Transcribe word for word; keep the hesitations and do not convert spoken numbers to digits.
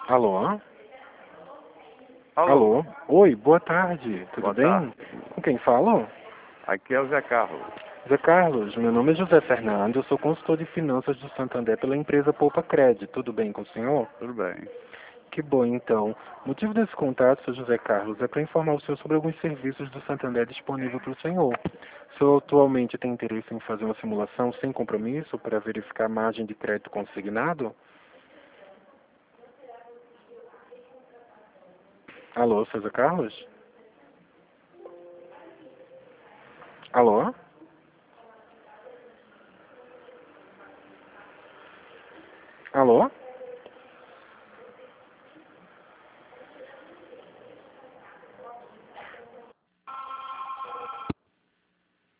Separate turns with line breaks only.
Alô?
Alô,
Alô? Oi, boa tarde. Tudo
boa
bem?
tarde.
Com quem falo?
Aqui é o Zé Carlos.
Zé Carlos, meu nome é José Fernando, eu sou consultor de finanças do Santander pela empresa Poupa Cred. Tudo bem com o senhor?
Tudo bem.
Que bom, então. O motivo desse contato, senhor José Carlos, é para informar o senhor sobre alguns serviços do Santander disponível para o senhor. O senhor atualmente tem interesse em fazer uma simulação sem compromisso para verificar a margem de crédito consignado? Alô, senhor Zé Carlos? Alô? Alô?